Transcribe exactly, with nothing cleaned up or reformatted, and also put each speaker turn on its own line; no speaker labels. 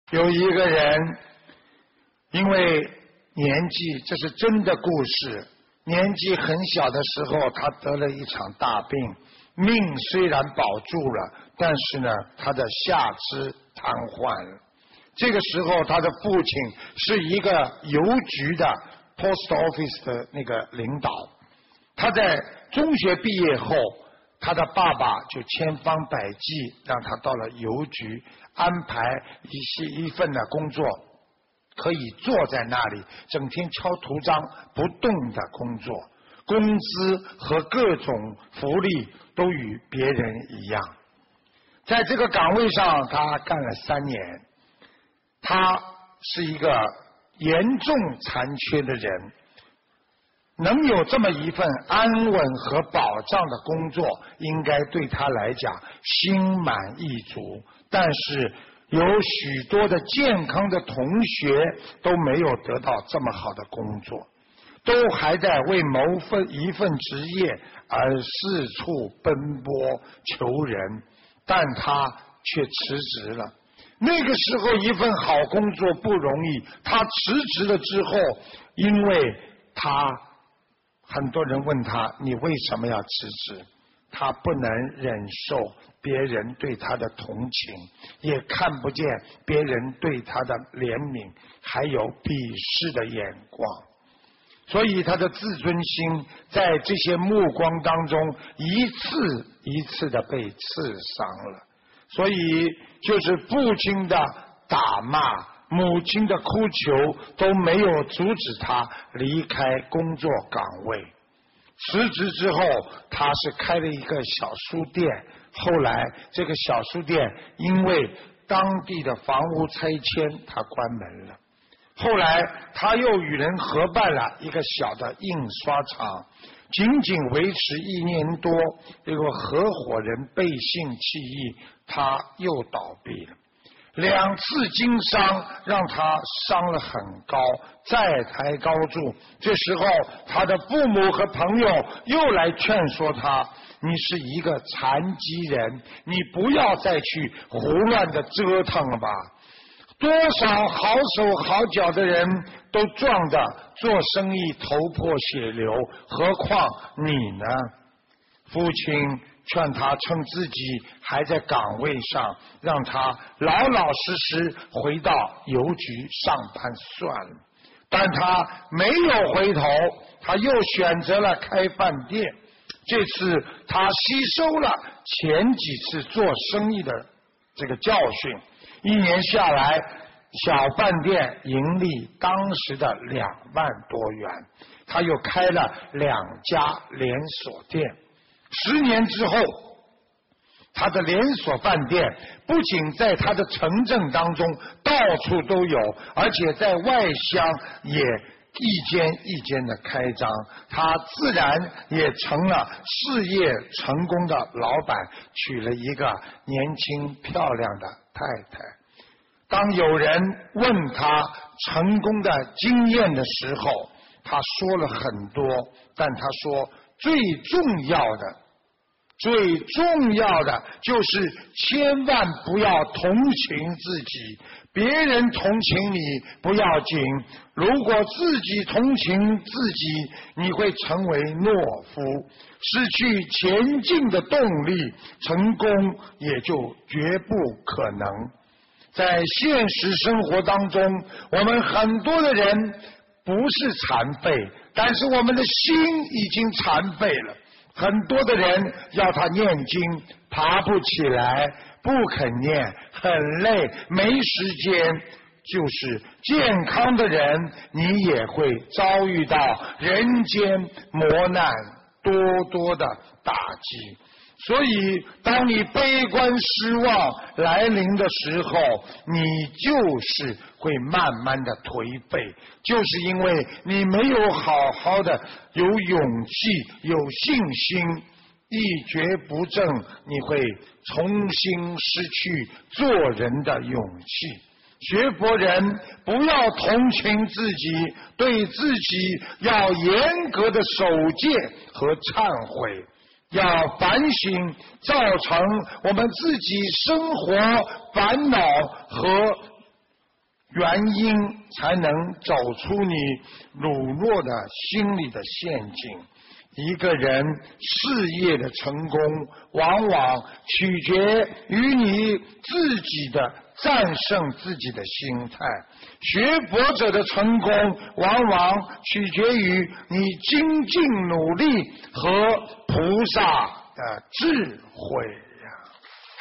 有一个人因为年纪，这是真的故事，年纪很小的时候他得了一场大病，命虽然保住了，但是呢他的下肢瘫痪了。这个时候他的父亲是一个邮局的 post office 的那个领导，他在中学毕业后，他的爸爸就千方百计让他到了邮局，安排一些一份的工作，可以坐在那里整天敲图章不动的工作，工资和各种福利都与别人一样。在这个岗位上他干了三年，他是一个严重残缺的人，能有这么一份安稳和保障的工作，应该对他来讲心满意足。但是有许多的健康的同学都没有得到这么好的工作，都还在为谋份一份职业而四处奔波求人，但他却辞职了。那个时候一份好工作不容易，他辞职了之后，因为他很多人问他你为什么要辞职，他不能忍受别人对他的同情，也看不见别人对他的怜悯，还有鄙视的眼光，所以他的自尊心在这些目光当中一次一次的被刺伤了。所以就是父亲的打骂，母亲的哭求都没有阻止他离开工作岗位。辞职之后他是开了一个小书店，后来这个小书店因为当地的房屋拆迁他关门了，后来他又与人合办了一个小的印刷厂，仅仅维持一年多，这个合伙人背信弃义，他又倒闭了。两次经商让他伤了很高，债台高筑。这时候他的父母和朋友又来劝说他，你是一个残疾人，你不要再去胡乱的折腾了吧。多少好手好脚的人都撞得做生意头破血流，何况你呢？父亲劝他趁自己还在岗位上，让他老老实实回到邮局上班算了。但他没有回头，他又选择了开饭店。这次他吸收了前几次做生意的这个教训，一年下来小饭店盈利当时的两万多元，他又开了两家连锁店。十年之后，他的连锁饭店不仅在他的城镇当中到处都有，而且在外乡也一间一间的开张，他自然也成了事业成功的老板，娶了一个年轻漂亮的太太。当有人问他成功的经验的时候，他说了很多，但他说最重要的最重要的就是千万不要同情自己，别人同情你不要紧，如果自己同情自己，你会成为懦夫，失去前进的动力，成功也就绝不可能。在现实生活当中，我们很多的人不是残废，但是我们的心已经残废了。很多的人要他念经，爬不起来，不肯念，很累，没时间。就是健康的人，你也会遭遇到人间磨难，多多的打击。所以当你悲观失望来临的时候，你就是会慢慢的颓废，就是因为你没有好好的有勇气有信心，一蹶不振，你会重新失去做人的勇气。学佛人不要同情自己，对自己要严格的守戒和忏悔，要反省造成我们自己生活烦恼和原因，才能走出你懦弱的心理的陷阱。一个人事业的成功，往往取决于你自己的战胜自己的心态。学佛者的成功，往往取决于你精进努力和菩萨的智慧。